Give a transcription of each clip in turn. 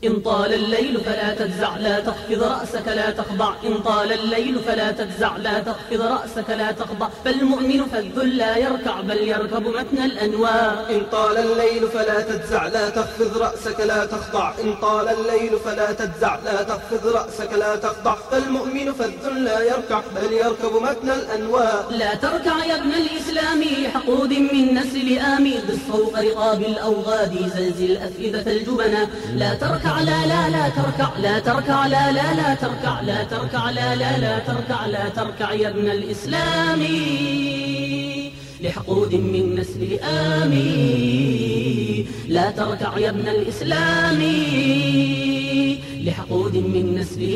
إن طال الليل فلا تجزع لا تخفض رأسك لا تخضع إن طال الليل فلا تجزع لا تخفض رأسك لا تخضع فالمؤمن فالذل لا يركع بل يركب متن الأنواع إن طال الليل فلا تجزع لا تخفض رأسك لا تخضع إن طال الليل فلا تجزع لا تخفض رأسك لا تخضع فالمؤمن فالذل لا يركع بل يركب متن الأنواع لا تركع يا ابن الإسلام لحقود من نسل آمي ضف فوق رقاب الأوغاد زلزل أفئدة الجبنا لا تركع لا تركع لا تركع لا تركع لا تركع لا تركع لا تركع يا ابن الإسلام لحقود من نسل آمي لا تركع يا ابن الإسلام لحقود من نسل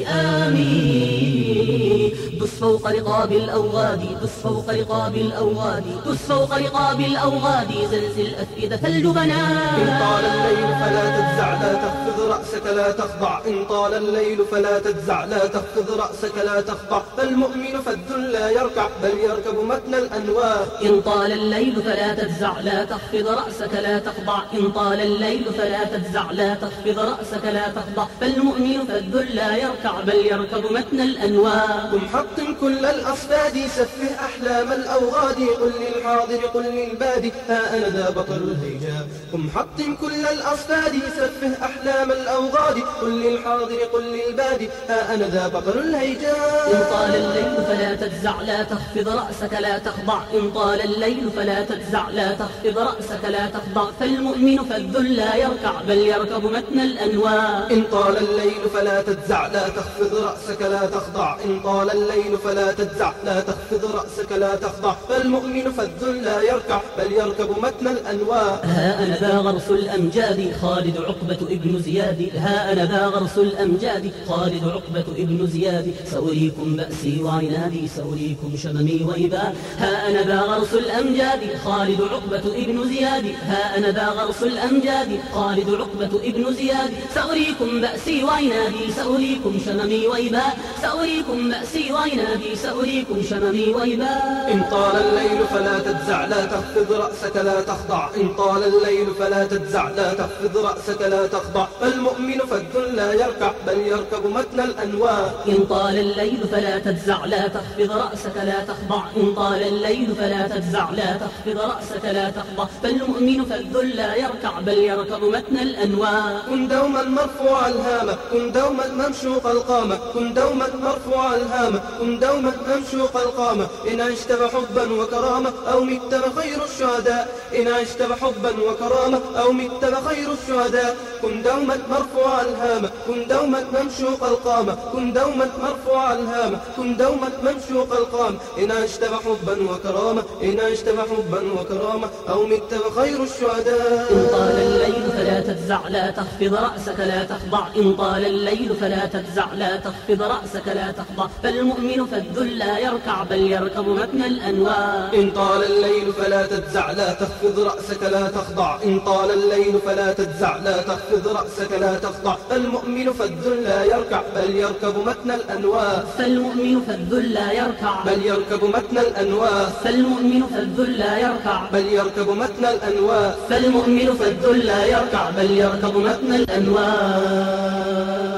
آمي دس فوق رقاب الأوغاد دس فوق رقاب الأوغاد دس فوق رقاب الأوغاد زلزل أفئدة الجبنا إن طال الليل فلا تجزع لا تخفض رأسك لا تخضع إن طال الليل فلا تجزع لا تخفض رأسك لا تخضع فالمؤمن فالذل لا يركع بل يركب متن الأنواع إن طال الليل فلا تجزع لا تخفض رأسك لا تخضع إن طال الليل فلا تجزع لا تخفض رأسك لا تخضع فالمؤمن فالذل لا يركع بل يركب متن الأنواع قم حطم كل الأصفاد سفه أحلام الأوغاد قل للحاضر قل للبادي ها أنا ذا بطل الهيجاء قم حطم كل الأصفاد سفه أحلام الأوغاد قل للحاضر قل للبادي ها أنا ذا بطل الهيجاء إن طال الليل فلا تجزع لا تخفض رأسك لا تخضع إن طال الليل فلا تجزع لا تخفض رأسك لا تخضع فالمؤمن فالذل لا يركع بل يركب متن الأنواع إن طال الليل فلا تجزع لا تخفض رأسك لا تخضع إن طال الليل فلا تجزع لا تخفض رأسك لا تخضع فالمؤمن فالذل لا يركع بل يركب متن الأنواع ها أنا ذا غرس الأمجاد خالد عقبة ابن زياد ها أنا ذا غرس الأمجاد خالد عقبة ابن زياد سأريكم بأسي وعنادي سأريكم شممي وإباء ها أنا ذا غرس الأمجاد خالد عقبة ابن زياد ها أنا ذا غرس الأمجاد خالد عقبة ابن زياد سأريكم بأسي وعنادي سأريكم شممي وإباء سأريكم بأسي وعنادي سأريكم شممي وإباء إن طال الليل فلا تجزع لا تخفض رأسك لا تخضع إن طال الليل فلا تجزع لا تخفض رأسك لا تخضع فالمؤمن فالذل لا يركع بل يركب متن الأنواع إن طال الليل فلا تجزع لا تخفض رأسك لا تخضع إن طال الليل فلا تجزع لا تخفض رأسك لا تخضع فالمؤمن فالذل لا يركع بل يركب متن الأنواع كن دوما مرفوع الهامة كن دوما ممشوق القامة كن دوما مرفوع الهامة كن دوما ممشوق القامة إن عشت بحبا وكرامة أو مت بخير الشهداء إن عشت بحبا وكرامة أو مت بخير الشهداء كن دوما مرفوع الهامة كن دوما ممشوق القامة كن دوما مرفوع الهامة كن دوما ممشوق القامة إن عشت بحبا وكرامة إن عشت بحبا وكرامة أو مت بخير الشهداء إن طال الليل فلا تجزع لا تخفض رأسك لا تخضع إن طال الليل فلا تجزع لا تخفض رأسك لا تخضع فالمؤمن فالذل لا يركع بل يركب متن الأنواع إن طال الليل فلا تجزع لا تخفض رأسك لا تخضع إن طال الليل فلا تجزع لا تخفض رأسك لا تخضع فالمؤمن فالذل لا يركع بل يركب متن الأنواع فالمؤمن فالذل لا يركع بل يركب متن الأنواع فالمؤمن فالذل لا يركع بل يركب متن الأنواع فالمؤمن فالذل لا يركع بل يركب متن الأنواع